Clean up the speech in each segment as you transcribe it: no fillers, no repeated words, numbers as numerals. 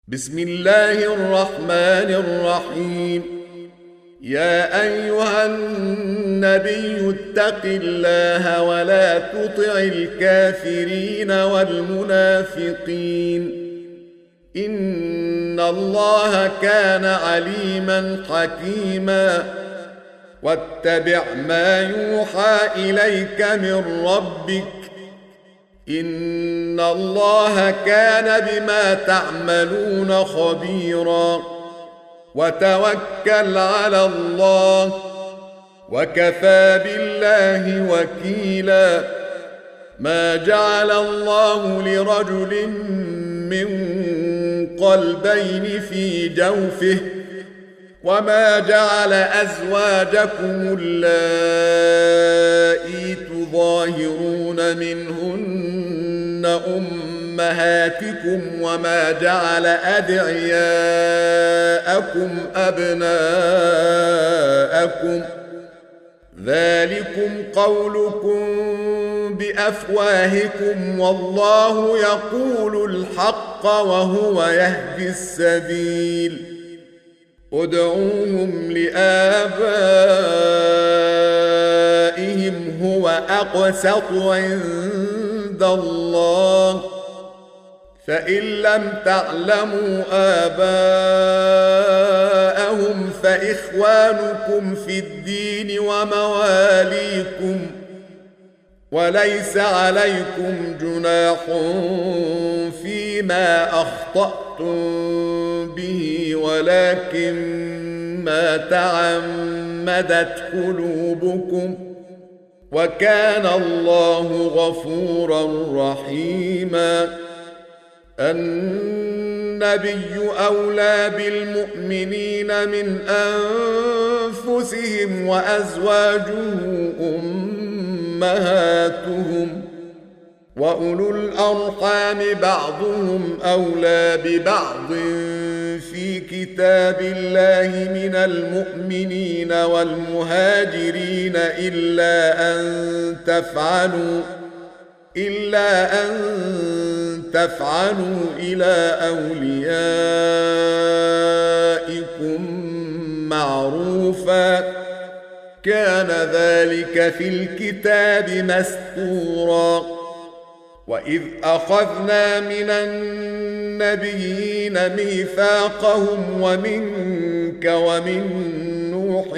بسم الله الرحمن الرحيم. يا أيها النبي اتق الله ولا تطع الكافرين والمنافقين، إن الله كان عليما حكيما. واتبع ما يوحى إليك من ربك، إن الله كان بما تعملون خبيرا. وتوكل على الله، وكفى بالله وكيلا. ما جعل الله لرجل من قلبين في جوفه، وما جعل أزواجكم اللائي تظاهرون منهن أمهاتكم، وما جعل أدعياءكم أبناءكم، ذلكم قولكم بأفواهكم، والله يقول الحق وهو يهدي السبيل. ادعوهم لآبائهم هو أقسط عند الله، فإن لم تعلموا آباءهم فإخوانكم في الدين ومواليكم، وليس عليكم جناح فيما أخطأتم به، ولكن ما تعمدت قلوبكم، وكان الله غفورا رحيما. النبي أولى بالمؤمنين من أنفسهم، وأزواجه أمهاتهم، وأولو الأرحام بعضهم أولى ببعض في كتاب الله من المؤمنين والمهاجرين إلا أن تفعلوا إلى أوليائكم معروفا، كان ذلك في الكتاب مسطورا. وإذ أخذنا من النبيين ميثاقهم ومنك ومن نوح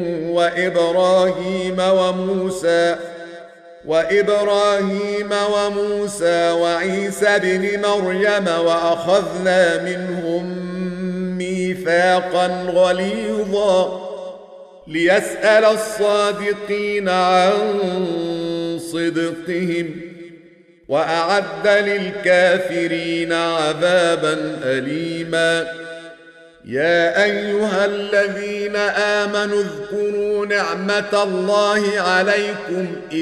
وإبراهيم وموسى وعيسى بن مريم، وأخذنا منهم ميثاقا غليظا، ليسأل الصادقين عن صدقهم، وأعد للكافرين عذابا أليما. يا أيها الذين آمنوا اذكروا نعمة الله عليكم إذ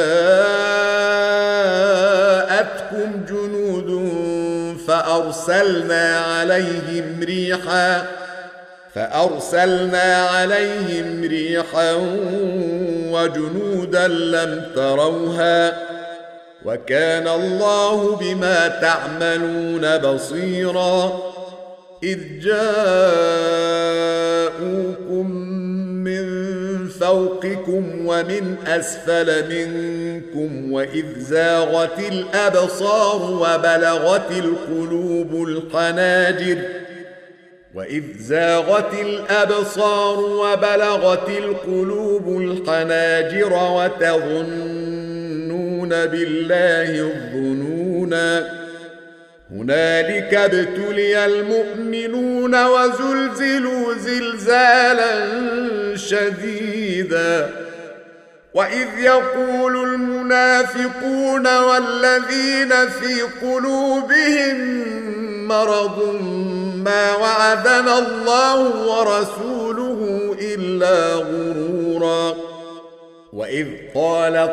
جاءتكم جنود فأرسلنا عليهم ريحا وجنودا لم تروها، وكان الله بما تعملون بصيرا. إذ جاءوكم من فوقكم ومن أسفل منكم، وإذ زاغت الأبصار وبلغت القلوب الحناجر، وتظنون بالله الظنونا. هنالك ابتلي المؤمنون وزلزلوا زلزالا شديدا. وإذ يقول المنافقون والذين في قلوبهم مرض ما وعدنا الله ورسوله إلا غرورا. وإذ قالت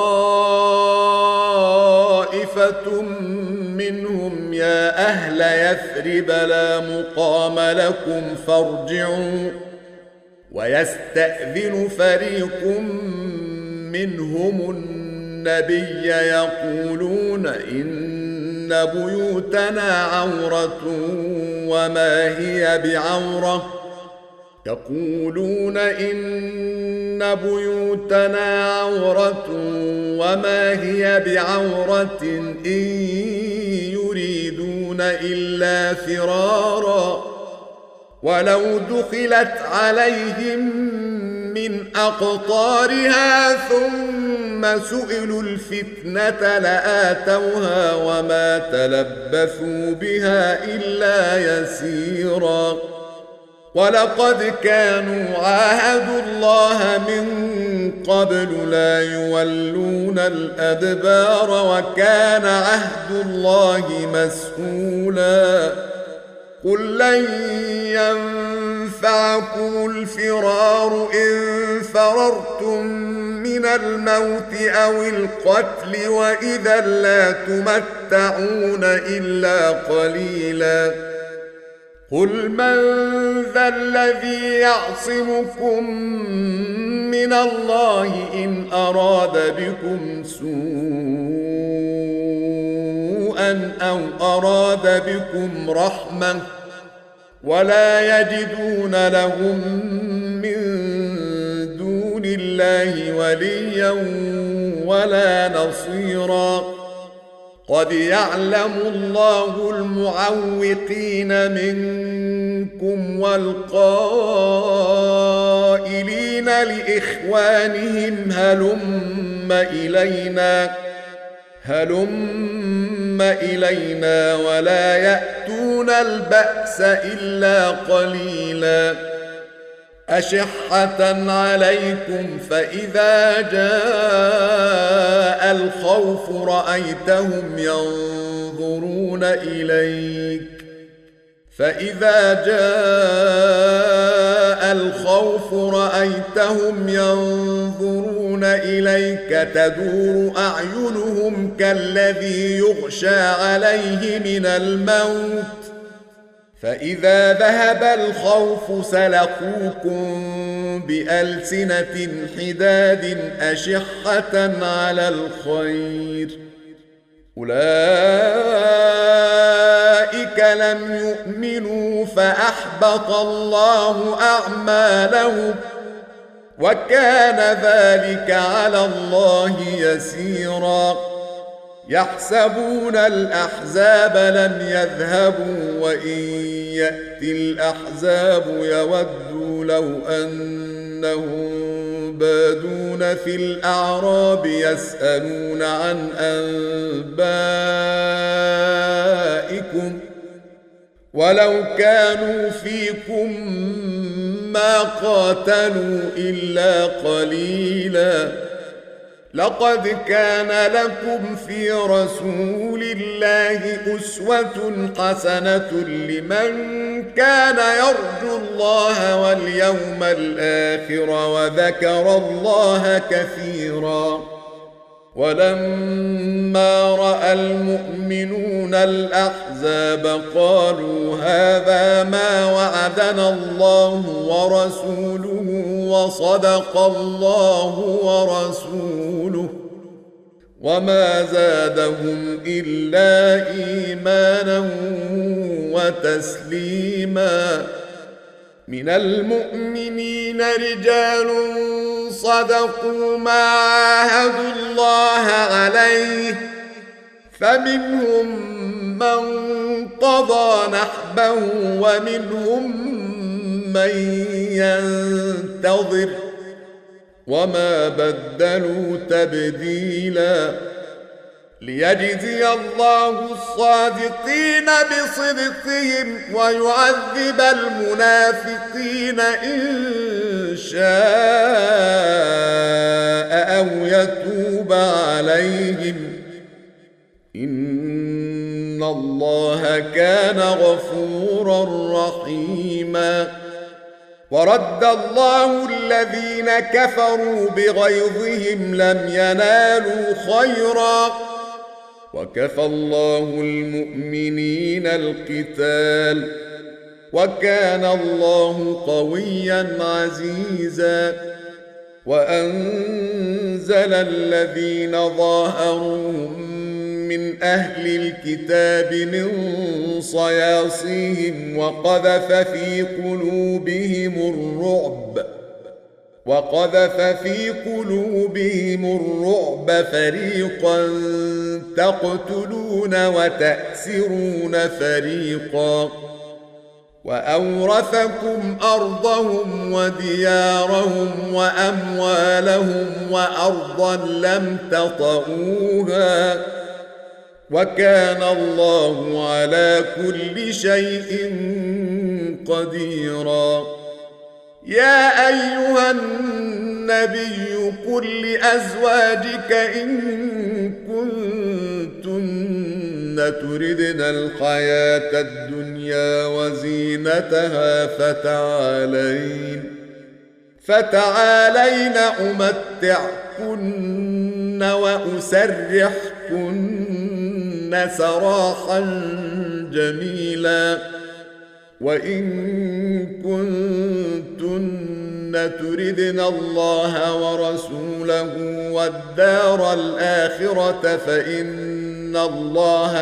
طائفة منهم يا أهل يثرب لا مقام لكم فارجعوا، ويستأذن فريق منهم النبي يقولون إن بيوتنا عورة وما هي بعورة يقولون إن بيوتنا عورة وما هي بعورة إن يريدون إلا فرارا ولو دخلت عليهم من أقطارها ثم سئلوا الفتنة لآتوها وما تلبثوا بها إلا يسيرا ولقد كانوا عاهدوا الله من قبل لا يولون الأدبار وكان عهد الله مسؤولا قل لن ينفعكم الفرار إن فررتم من الموت أو القتل وإذا لا تمتعون إلا قليلا قل من ذا الذي يعصمكم من الله إن أراد بكم سوءا أو أراد بكم رحمة ولا يجدون لهم من دون الله وليا ولا نصيرا قد يعلم الله المعوقين منكم والقائلين لإخوانهم هلم إلينا ولا يأتون البأس إلا قليلا أشحة عليكم فإذا جاء الخوف رأيتهم ينظرون إليك تدور أعينهم كالذي يغشى عليه من الموت فإذا ذهب الخوف سلقوكم بألسنة حداد أشحة على الخير أولئك لم يؤمنوا فأحبط الله أعمالهم وكان ذلك على الله يسيرا يحسبون الأحزاب لم يذهبوا وإن يأتي الأحزاب يودوا لو أنهم بادون في الأعراب يسألون عن أنبائكم ولو كانوا فيكم ما قاتلوا إلا قليلا لقد كان لكم في رسول الله أسوة حسنة لمن كان يرجو الله واليوم الآخر وذكر الله كثيرا ولما رأى المؤمنون الأحزاب قالوا هذا ما وعدنا الله ورسوله وصدق الله ورسوله وما زادهم إلا إيمانا وتسليما من المؤمنين رجال صدقوا ما عاهدوا الله عليه فمنهم من قضى نحبه ومنهم من ينتظر وما بدلوا تبديلا ليجزي الله الصادقين بصدقهم ويعذب المنافقين إن شاء أو يتوب عليهم إن الله كان غفورا رحيما ورد الله الذين كفروا بغيظهم لم ينالوا خيرا وكفى الله المؤمنين القتال وكان الله قويا عزيزا وأنزل الذين ظاهروهم من أهل الكتاب من صياصيهم وقذف في قلوبهم الرعب فريقا تقتلون وتأسرون فريقا وأورثكم أرضهم وديارهم وأموالهم وأرضا لم تطئوها وكان الله على كل شيء قديرا. يا أيها النبي قل لأزواجك إن كنتن تردن الحياة الدنيا وزينتها فتعالين أمتعكن وأسرحكن سراحا جميلا. وإن كنتن تردن الله ورسوله والدار الآخرة فإن الله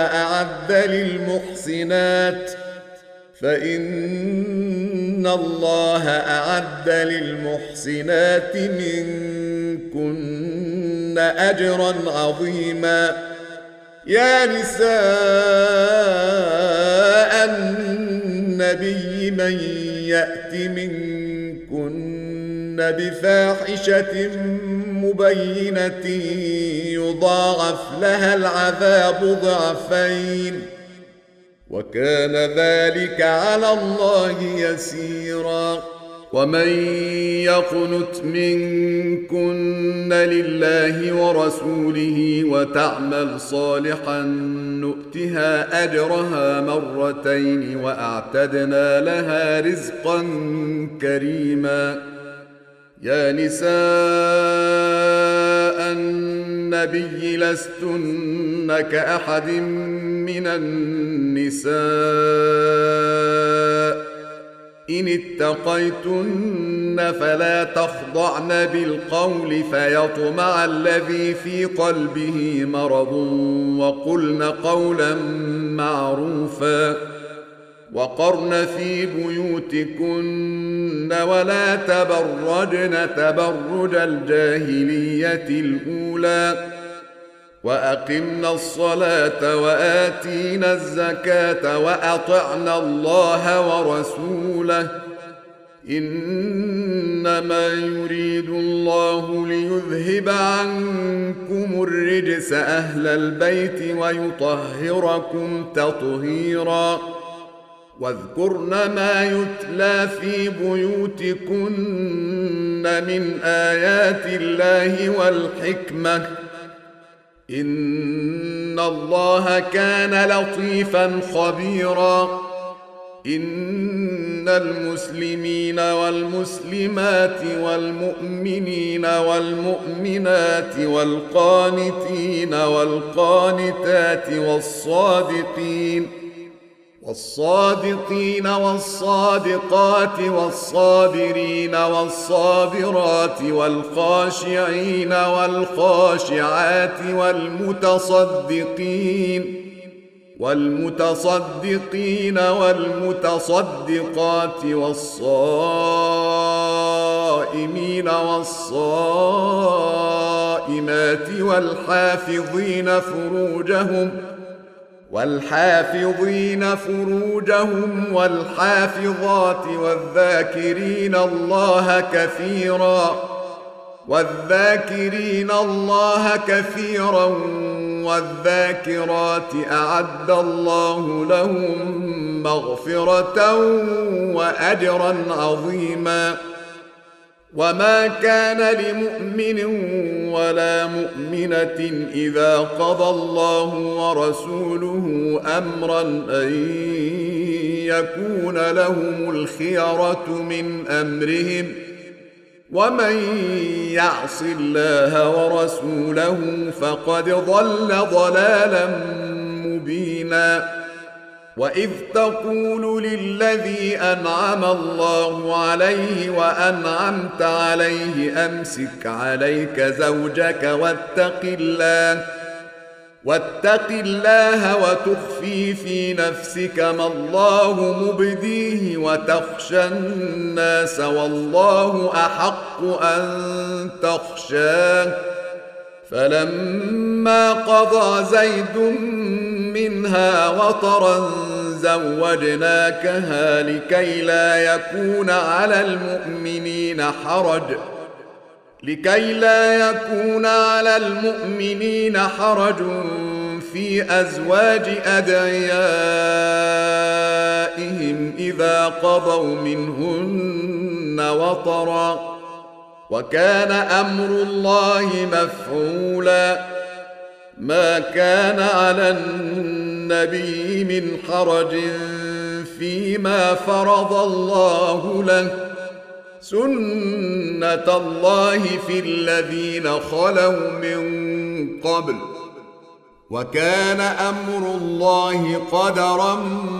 أعد للمحسنات منكن أجرا عظيما. يا نساء النبي من يأت منكن بفاحشة مبينة يضاعف لها العذاب ضعفين وكان ذلك على الله يسيرا. ومن يقنت منكن لله ورسوله وتعمل صالحا نؤتها أجرها مرتين وأعتدنا لها رزقا كريما. يا نساء النبي لستن كأحد من النساء إن اتقيتن فلا تخضعن بالقول فيطمع الذي في قلبه مرض وقلن قولا معروفا. وقرن في بيوتكن ولا تبرجن تبرج الجاهلية الأولى وأقمنا الصلاة وآتينا الزكاة وأطعنا الله ورسوله إنما يريد الله ليذهب عنكم الرجس أهل البيت ويطهركم تطهيرا. واذكرن ما يتلى في بيوتكن من آيات الله والحكمة إن الله كان لطيفا خبيرا. إن المسلمين والمسلمات والمؤمنين والمؤمنات والقانتين والقانتات والصادقين والصادقات والصابرين والصابرات والخاشعين والخاشعات والمتصدقين والمتصدقات والصائمين والصائمات والحافظين فروجهم والحافظات والذاكرين الله كثيرا والذاكرات أعد الله لهم مغفرة وأجرا عظيما. وما كان لمؤمن ولا مؤمنة إذا قضى الله ورسوله أمرا أن يكون لهم الخيرة من أمرهم ومن يعص الله ورسوله فقد ضل ضلالا مبينا. وإذ تقول للذي أنعم الله عليه وأنعمت عليه أمسك عليك زوجك واتق الله وتخفي في نفسك ما الله مبديه وتخشى الناس والله أحق أن تخشاه. فلما قضى زيد منها وطرا زوجناكها لكي لا يكون على المؤمنين حرج في أزواج أدعيائهم إذا قضوا منهن وطرا، وكان أمر الله مفعولا. ما كان على النبي من حرج فيما فرض الله له، سنة الله في الذين خلوا من قبل، وكان أمر الله قدرا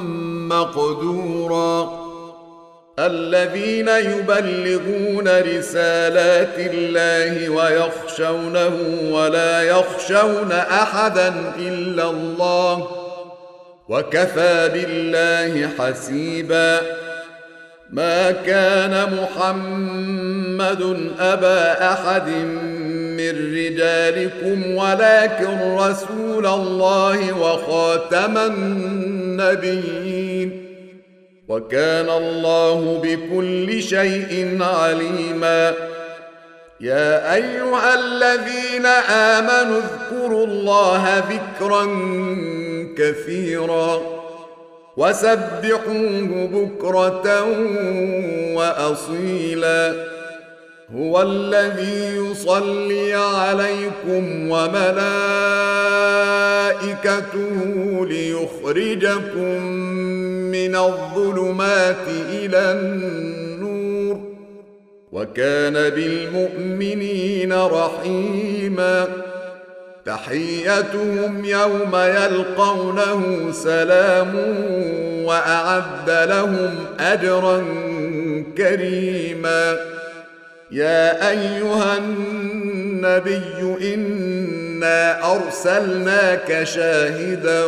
مقدورا. الذين يبلغون رسالات الله ويخشونه ولا يخشون أحدا إلا الله، وكفى بالله حسيبا. ما كان محمد أبا أحد من رجالكم ولكن رسول الله وخاتم النبيين، وكان الله بكل شيء عليما. يا أيها الذين آمنوا اذكروا الله ذكرا كثيرا وسبحوه بكرة وأصيلا. هو الذي يصلي عليكم وملائكته ليخرجكم من الظلمات إلى النور، وكان بالمؤمنين رحيما. تحيتهم يوم يلقونه سلام وأعد لهم أجرا كريما. يا أيها النبي إنا أرسلناك شاهدا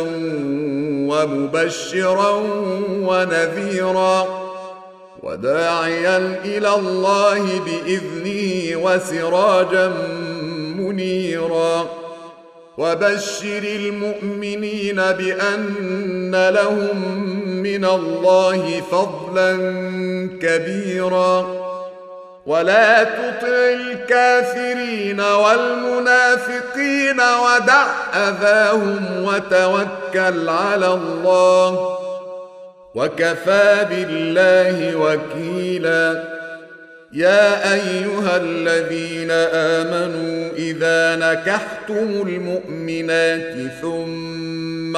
ومبشرا ونذيرا وداعيا إلى الله بإذنه وسراجا منيرا. وبشر المؤمنين بأن لهم من الله فضلا كبيرا. ولا تطع الكافرين والمنافقين ودع أذاهم وتوكل على الله، وكفى بالله وكيلا. يا أيها الذين آمنوا إذا نكحتم المؤمنات ثم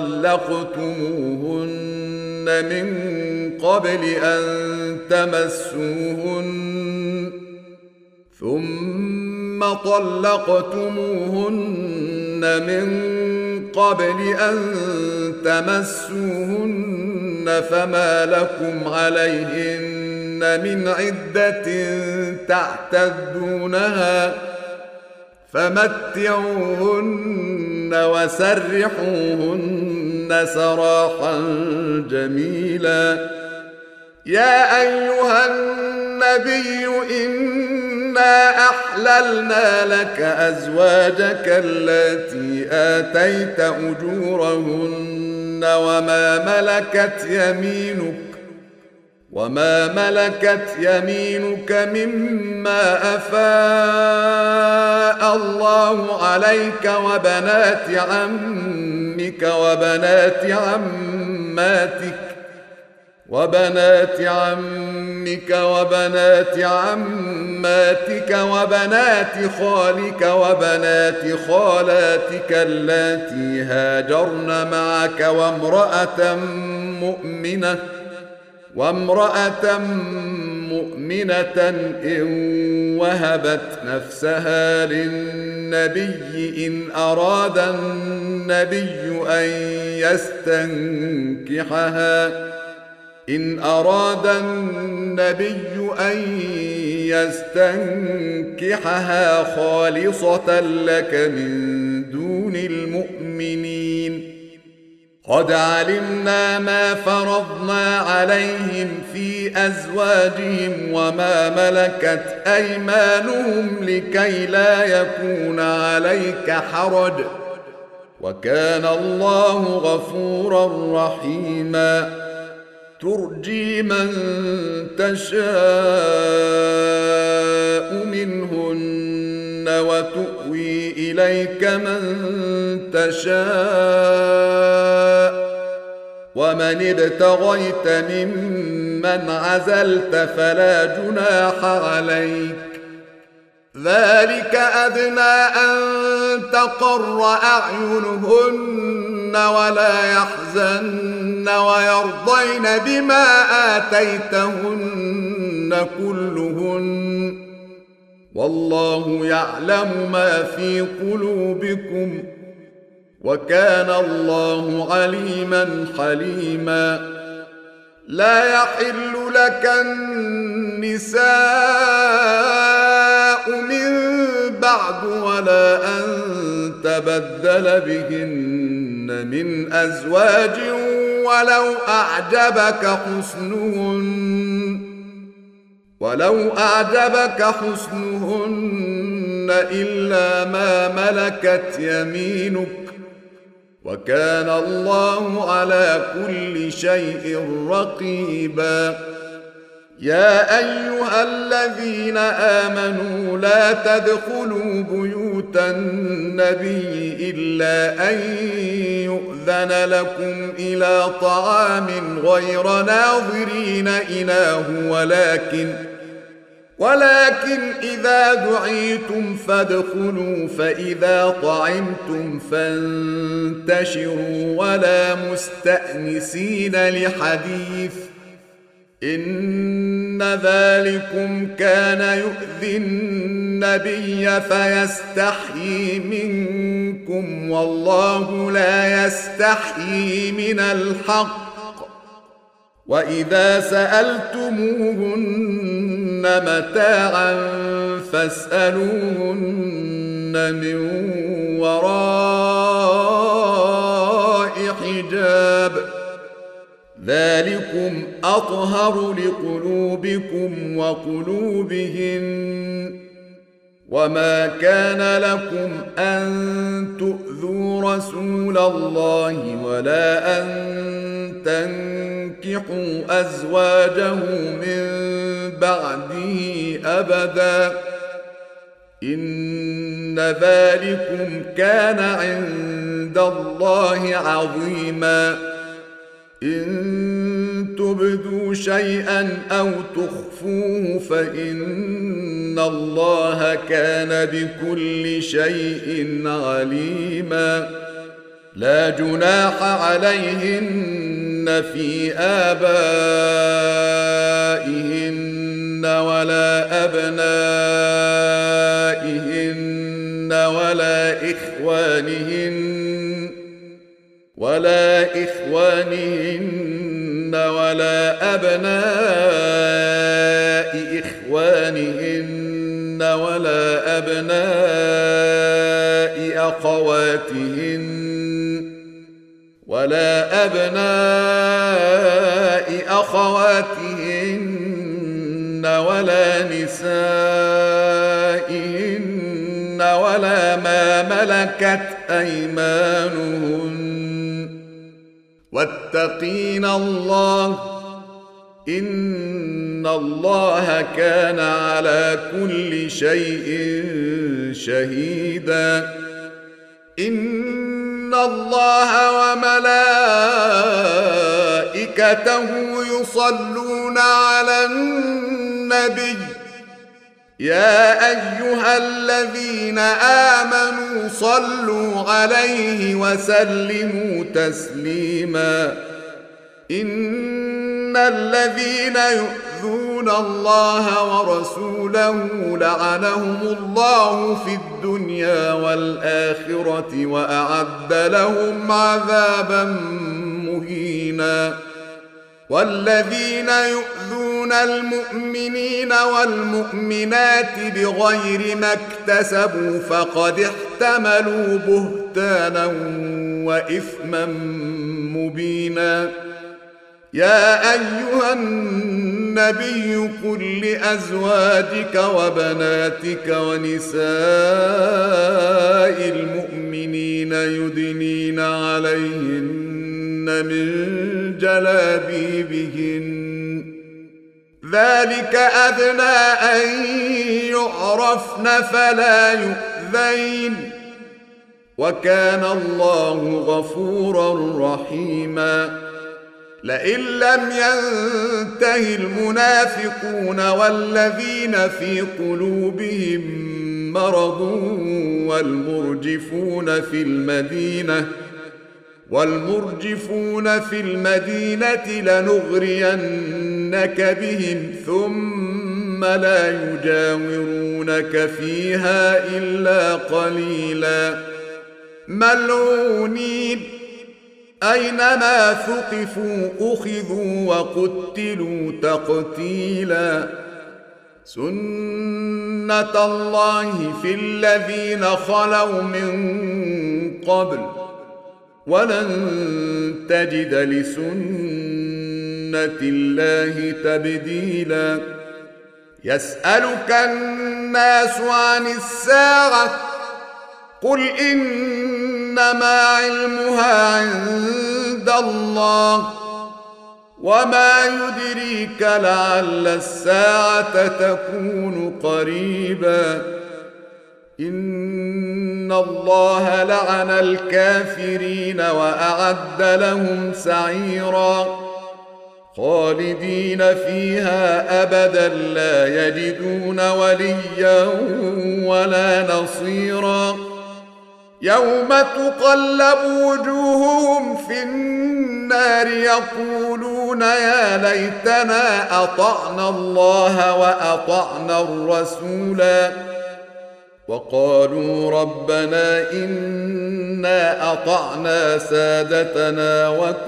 طلقتموهن من قبل أن تمسوهن فما لكم عليهن من عدة تعتدونها، فمتعوهن وسرحوهن سراحا جميلا. يا أيها النبي إنا أحللنا لك أزواجك التي آتيت أجورهن وما ملكت يمينك مما أفاء الله عليك وبنات عمك وبنات عماتك وبنات خالك وبنات خالاتك اللاتي هاجرن معك وامرأة مؤمنة إن وهبت نفسها للنبي إن أراد النبي أن يستنكحها خالصة لك من دون المؤمنين، قد علمنا ما فرضنا عليهم في أزواجهم وما ملكت أيمانهم لكي لا يكون عليك حرج وكان الله غفورا رحيما ترجي من تشاء منهن وتؤوي إليك من تشاء ومن ابتغيت ممن عزلت فلا جناح عليك ذلك أدنى أن تقر أعينهن ولا يحزن ويرضين بما آتيتهن كلهن والله يعلم ما في قلوبكم وكان الله عليما حليما لا يحل لك النساء من بعد ولا أن تبدل بهن من أزواج ولو أعجبك حسنهن إلا ما ملكت يمينك وكان الله على كل شيء رقيبا يا أيها الذين آمنوا لا تدخلوا بيوت النبي إلا أن يؤذن لكم إلى طعام غير ناظرين إناه ولكن إذا دعيتم فادخلوا فإذا طعمتم فانتشروا ولا مستأنسين لحديث إن ذلكم كان يؤذي النبي فيستحيي منكم والله لا يستحيي من الحق وإذا سألتموهن متاعا فاسألوهن من وراء حجاب ذلكم أطهر لقلوبكم وقلوبهن وما كان لكم أن تؤذوا رسول الله ولا أن تنكحوا أزواجه من بعده أبدا إن ذلكم كان عند الله عظيما إن تبدوا شيئا أو تخفوه فإن الله كان بكل شيء عليما لا جناح عليهن في آبائهن ولا أبنائهن ولا إخوانهن ولا أبناء إخوانهن ولا أبناء أخواتهن ولا نسائهن ولا ما ملكت أيمانهن واتقين الله إن الله كان على كل شيء شهيدا إن الله وملائكته يصلون على النبي يا أيها الذين آمنوا صلوا عليه وسلموا تسليما إن الذين يؤذون الله ورسوله لعنهم الله في الدنيا والآخرة وأعد لهم عذابا مهينا والذين يؤذون المؤمنين والمؤمنات بغير ما اكتسبوا فقد احتملوا بهتانا وإثما مبينا. يا أيها النبي قل لأزواجك وبناتك ونساء المؤمنين يدنين عليهن من جلابيبهن ذلك أدنى أن يعرفن فلا يؤذين وكان الله غفورا رحيما. لئن لم ينته المنافقون والذين في قلوبهم مرض والمرجفون في المدينة لنغرينك بهم ثم لا يجاورونك فيها إلا قليلا ملعونين أينما ثقفوا أخذوا وقتلوا تقتيلا. سنة الله في الذين خلوا من قبل ولن تجد لسنة الله تبديلا. يسألك الناس عن الساعة قل إنما علمها عند الله وما يدريك لعل الساعة تكون قريبا. إن الله لعن الكافرين وأعد لهم سعيرا خالدين فيها أبدا لا يجدون وليا ولا نصيرا. يوم تقلب وجوههم في النار يقولون يا ليتنا أطعنا الله وأطعنا الرسولا وقالوا ربنا إنا أطعنا سادتنا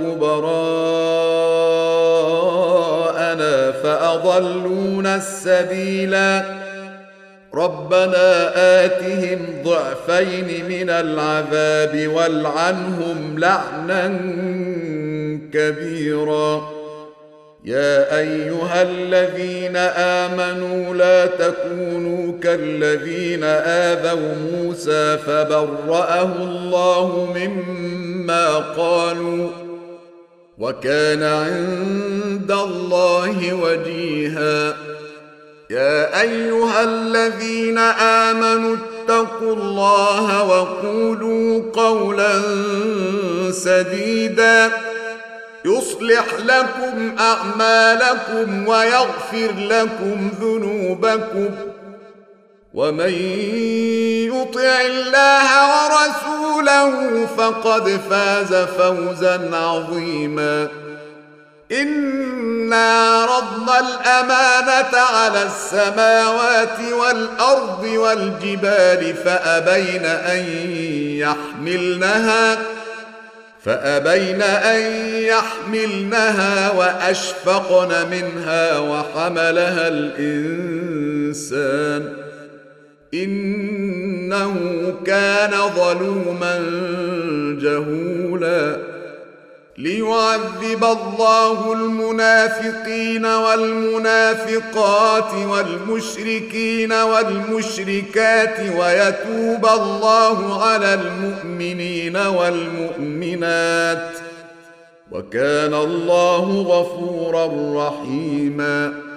وكبراءنا فأضلونا السبيلا. ربنا آتهم ضعفين من العذاب والعنهم لعنا كبيرا. يا أيها الذين آمنوا لا تكونوا كالذين آذوا موسى فبرأه الله مما قالوا وكان عند الله وجيها. يا أيها الذين آمنوا اتقوا الله وقولوا قولا سديدا يصلح لكم أعمالكم ويغفر لكم ذنوبكم ومن يطع الله ورسوله فقد فاز فوزا عظيما. إنا عرضنا الأمانة على السماوات والأرض والجبال فأبين أن يحملنها وأشفقن منها وحملها الإنسان إنه كان ظلوما جهولا. ليعذب الله المنافقين والمنافقات والمشركين والمشركات ويتوب الله على المؤمنين والمؤمنات وكان الله غفورا رحيما.